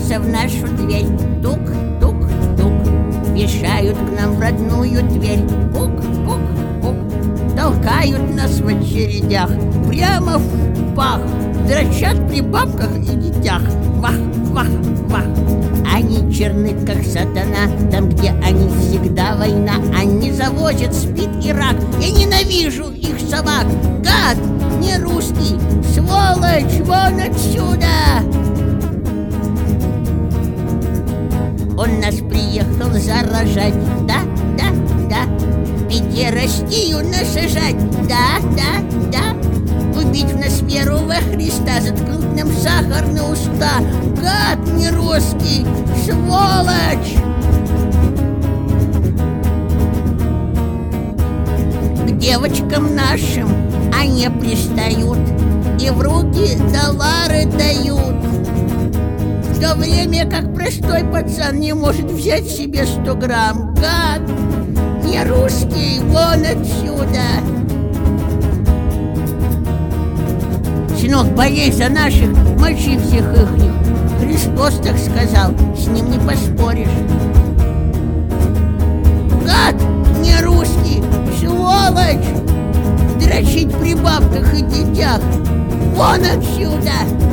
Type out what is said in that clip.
стучатся в нашу дверь. Тук-тук-тук. Вешают к нам в родную дверь. Пук-пук-пук. Толкают нас в очередях прямо в пах. Дрочат при бабках и детях. Вах-вах-вах. Они черны, как сатана. Там, где они, всегда война. Они завозят спид и рак. Я ненавижу их собак. Гад, не русский, сволочь, вон отсюда! Он нас приехал заражать. Да, да, да. Педерастию насажать. Да, да, да. Убить в нас веру во Христа. Заткнуть нам сахар на уста. Гад не русский, сволочь! К девочкам нашим они пристают и в руки доллары дают, в то время как простой пацан не может взять себе 100 грамм. Гад, не русский, вон отсюда! Сынок, болей за наших, мочи всех ихних. Христос так сказал, с ним не поспоришь. Гад, не русский, сволочь! Дрочить при бабках и детях. Вон отсюда!